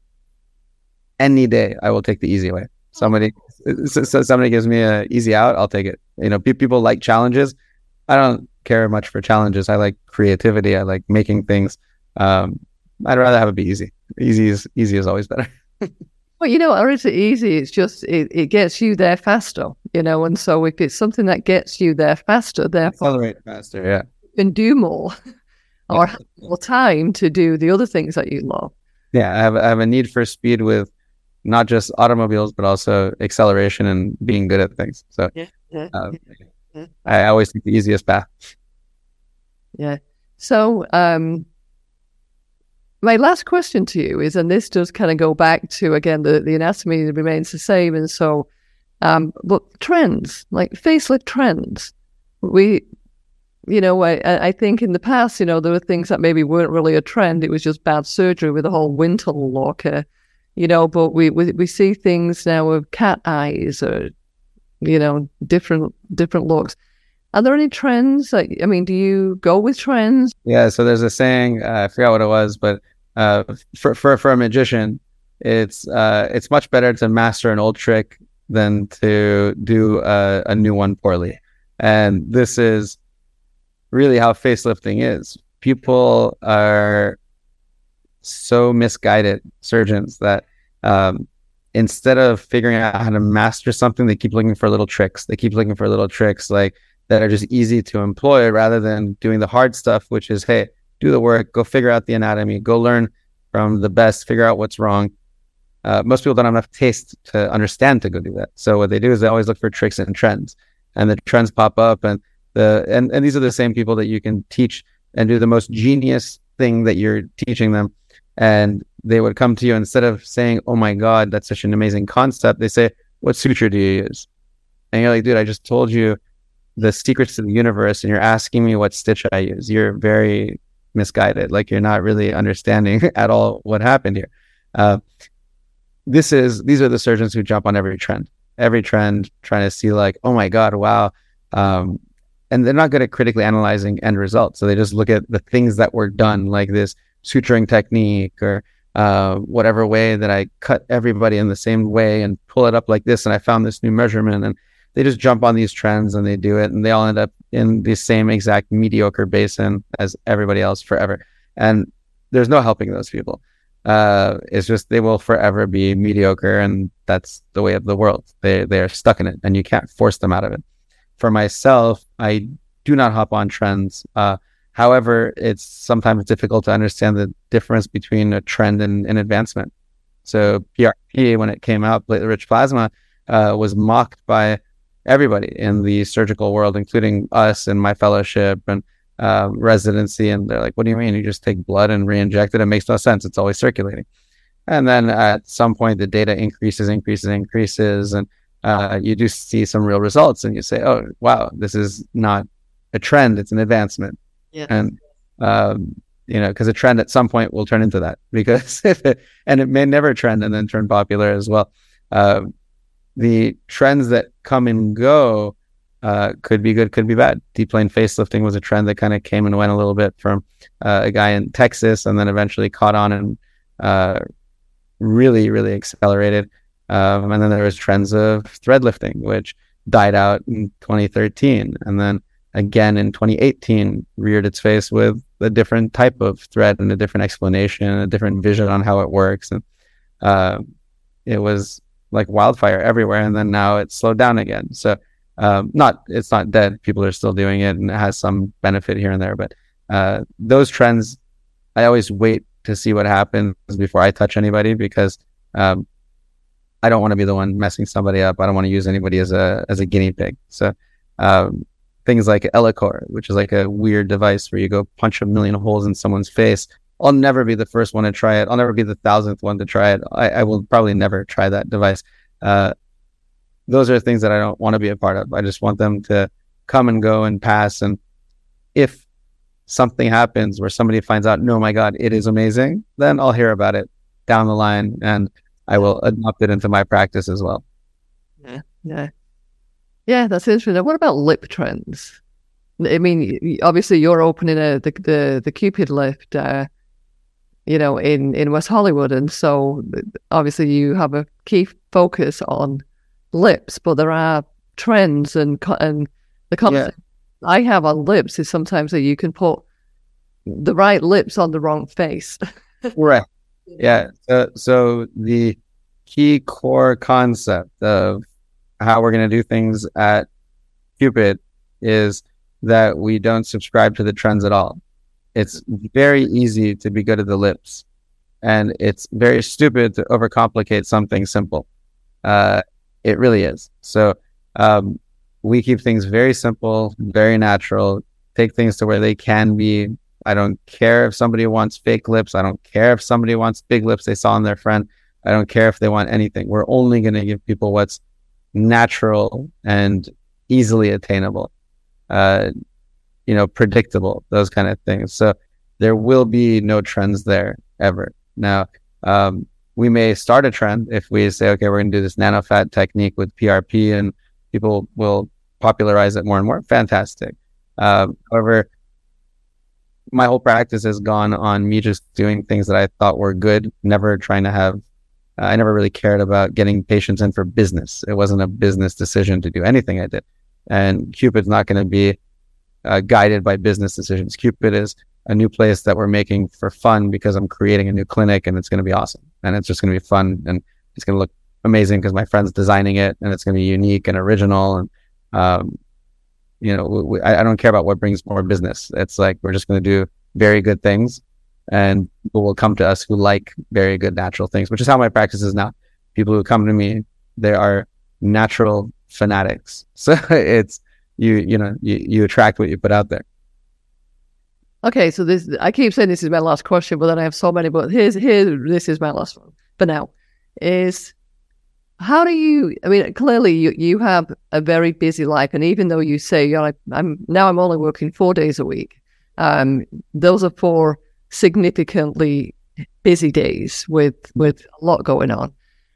any day I will take the easy way. Somebody, so, so somebody gives me a easy out, I'll take it. You know, pe- people like challenges. I don't care much for challenges. I like creativity. I like making things. Um, I'd rather have it be easy. Easy is easy is always better. Well, you know, or is it easy? It's just, it, it gets you there faster, you know, and so if it's something that gets you there faster, therefore accelerate faster, yeah. You can do more or have more time to do the other things that you love. Yeah, I have, I have a need for speed with not just automobiles, but also acceleration and being good at things. So yeah, yeah, um, yeah, yeah. I always take the easiest path. Yeah. So, um, my last question to you is, and this does kind of go back to, again, the, the anatomy remains the same. And so, um, but trends, like facelift trends, we, you know, I, I think in the past, you know, there were things that maybe weren't really a trend. It was just bad surgery with the whole winter look, uh, you know, but we, we, we see things now of cat eyes or, you know, different, different looks. Are there any trends? Like, I mean, do you go with trends? Yeah. So there's a saying, uh, I forgot what it was, but uh, for, for, for a magician, it's, uh, it's much better to master an old trick than to do a, a new one poorly. And this is really how facelifting is. People are so misguided, surgeons, that um, instead of figuring out how to master something, they keep looking for little tricks. They keep looking for little tricks like that are just easy to employ, rather than doing the hard stuff, which is, hey, do the work, go figure out the anatomy, go learn from the best, figure out what's wrong. Uh, most people don't have enough taste to understand to go do that. So what they do is they always look for tricks and trends, and the trends pop up, and the and, and these are the same people that you can teach and do the most genius thing that you're teaching them, and they would come to you, instead of saying, "Oh my God, that's such an amazing concept," they say, "What suture do you use?" And you're like, "Dude, I just told you the secrets to the universe, and you're asking me what stitch I use. You're very misguided. Like, you're not really understanding at all what happened here." Uh, this is these are the surgeons who jump on every trend, every trend, trying to see like, "Oh my God, wow." Um, and they're not good at critically analyzing end results. So they just look at the things that were done, like this suturing technique, or uh, whatever way that I cut everybody in the same way and pull it up like this, and I found this new measurement. And they just jump on these trends and they do it, and they all end up in the same exact mediocre basin as everybody else forever. And there's no helping those people. Uh, it's just they will forever be mediocre, and that's the way of the world. They they are stuck in it, and you can't force them out of it. For myself, I do not hop on trends. Uh, however, it's sometimes difficult to understand the difference between a trend and an advancement. So P R P, when it came out, platelet-rich plasma, uh, was mocked by everybody in the surgical world, including us and my fellowship and uh, residency. And they're like, "What do you mean? You just take blood and re-inject it? It makes no sense. It's always circulating." And then at some point, the data increases, increases, increases, and uh, you do see some real results, and you say, "Oh, wow, this is not a trend; it's an advancement." Yeah. And um, you know, because a trend at some point will turn into that, because if it, and it may never trend and then turn popular as well. Uh, the trends that come and go uh, could be good, could be bad. Deep plane facelifting was a trend that kind of came and went a little bit from uh, a guy in Texas, and then eventually caught on and uh, really, really accelerated. Um, and then there was trends of thread lifting, which died out in twenty thirteen. And then again in twenty eighteen, reared its face with a different type of thread and a different explanation, a different vision on how it works. And uh, it was like wildfire everywhere. And then now it's slowed down again. So um, not it's not dead. People are still doing it, and it has some benefit here and there. But uh, those trends, I always wait to see what happens before I touch anybody, because um, I don't want to be the one messing somebody up. I don't want to use anybody as a as a guinea pig. So um, things like Elicor, which is like a weird device where you go punch a million holes in someone's face. I'll never be the first one to try it. I'll never be the thousandth one to try it. I, I will probably never try that device. Uh, those are things that I don't want to be a part of. I just want them to come and go and pass. And if something happens where somebody finds out, "No, my God, it is amazing," then I'll hear about it down the line, and I will adopt it into my practice as well. Yeah, yeah, yeah. That's interesting. What about lip trends? I mean, obviously, you're opening a, the the the Cupid lift, uh, you know, in, in West Hollywood, and so obviously you have a key focus on lips. But there are trends, and and the concept yeah. I have on lips is sometimes that you can put the right lips on the wrong face. Right. Yeah. So, so the key core concept of how we're going to do things at Cupid is that we don't subscribe to the trends at all. It's very easy to be good at the lips, and it's very stupid to overcomplicate something simple. Uh, it really is. So um, we keep things very simple, very natural, take things to where they can be I don't care if somebody wants fake lips. I don't care if somebody wants big lips they saw in their friend. I don't care if they want anything. We're only going to give people what's natural and easily attainable, uh, you know, predictable, those kind of things. So there will be no trends there ever. Now, um, we may start a trend if we say, okay, we're going to do this nanofat technique with P R P and people will popularize it more and more. Fantastic. Um, however, my whole practice has gone on me just doing things that I thought were good, never trying to have, uh, I never really cared about getting patients in for business. It wasn't a business decision to do anything I did. And Cupid's not going to be uh, guided by business decisions. Cupid is a new place that we're making for fun because I'm creating a new clinic and it's going to be awesome. And it's just going to be fun and it's going to look amazing because my friend's designing it and it's going to be unique and original. And, um, you know, we, I, I don't care about what brings more business. It's like, we're just going to do very good things and people will come to us who like very good natural things, which is how my practice is now. People who come to me, they are natural fanatics. So it's, you, you know, you, you attract what you put out there. Okay, so this, I keep saying this is my last question, but then I have so many, but here's, here, this is my last one for now, is how do you, I mean, clearly you, you have a very busy life. And even though you say, you're like, I'm, now I'm only working four days a week. Um, those are four significantly busy days with, with a lot going on.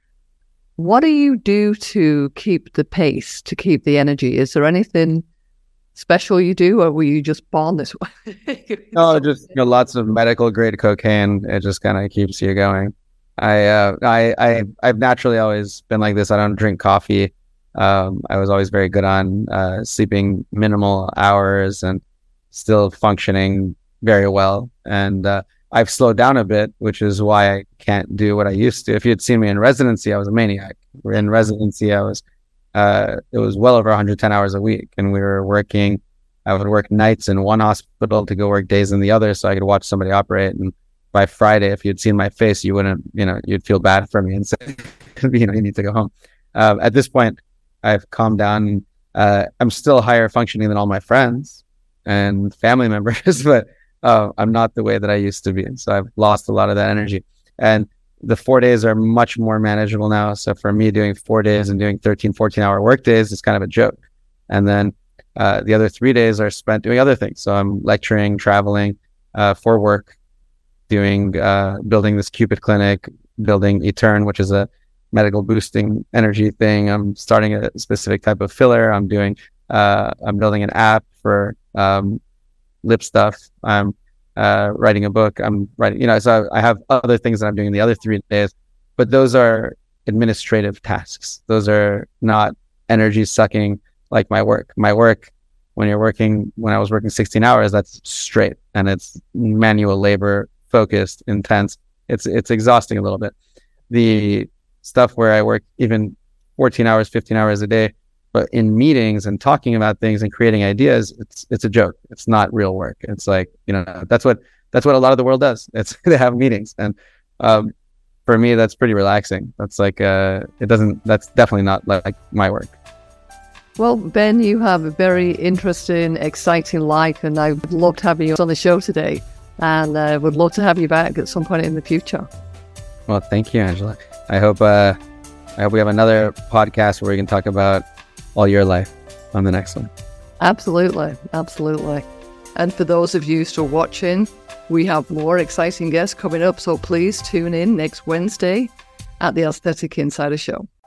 What do you do to keep the pace, to keep the energy? Is there anything special you do, or were you just born this way? No, just, you know, lots of medical grade cocaine. It just kind of keeps you going. I, uh, I, I, I've naturally always been like this. I don't drink coffee. Um, I was always very good on uh, sleeping minimal hours and still functioning very well. And uh, I've slowed down a bit, which is why I can't do what I used to. If you had seen me in residency, I was a maniac. In residency, I was. Uh, it was well over one hundred ten hours a week, and we were working. I would work nights in one hospital to go work days in the other, so I could watch somebody operate. And by Friday, if you'd seen my face, you wouldn't, you know, you'd feel bad for me and say, you know, you need to go home. Uh, at this point, I've calmed down. Uh, I'm still higher functioning than all my friends and family members, but uh, I'm not the way that I used to be. So I've lost a lot of that energy. And the four days are much more manageable now. So for me, doing four days and doing thirteen, fourteen hour work days is kind of a joke. And then uh, the other three days are spent doing other things. So I'm lecturing, traveling uh, for work, doing, uh, building this Cupid clinic, building Etern, which is a medical boosting energy thing. I'm starting a specific type of filler. I'm doing, uh, I'm building an app for um, lip stuff. I'm uh, writing a book. I'm writing, you know, so I have other things that I'm doing in the other three days, but those are administrative tasks. Those are not energy sucking like my work. My work, when you're working, when I was working sixteen hours, that's straight and it's manual labor, focused, intense. It's, it's exhausting a little bit. The stuff where I work even fourteen hours, fifteen hours a day, but in meetings and talking about things and creating ideas, it's it's a joke. It's not real work. It's like, you know, that's what that's what a lot of the world does. It's they have meetings, and um, for me, that's pretty relaxing. That's like uh, it doesn't. That's definitely not like my work. Well, Ben, you have a very interesting, exciting life, and I would love to have you on the show today, and I uh, would love to have you back at some point in the future. Well, thank you, Angela. I hope uh, I hope we have another podcast where we can talk about all your life on the next one. Absolutely. Absolutely. And for those of you still watching, we have more exciting guests coming up. So please tune in next Wednesday at the Aesthetic Insider Show.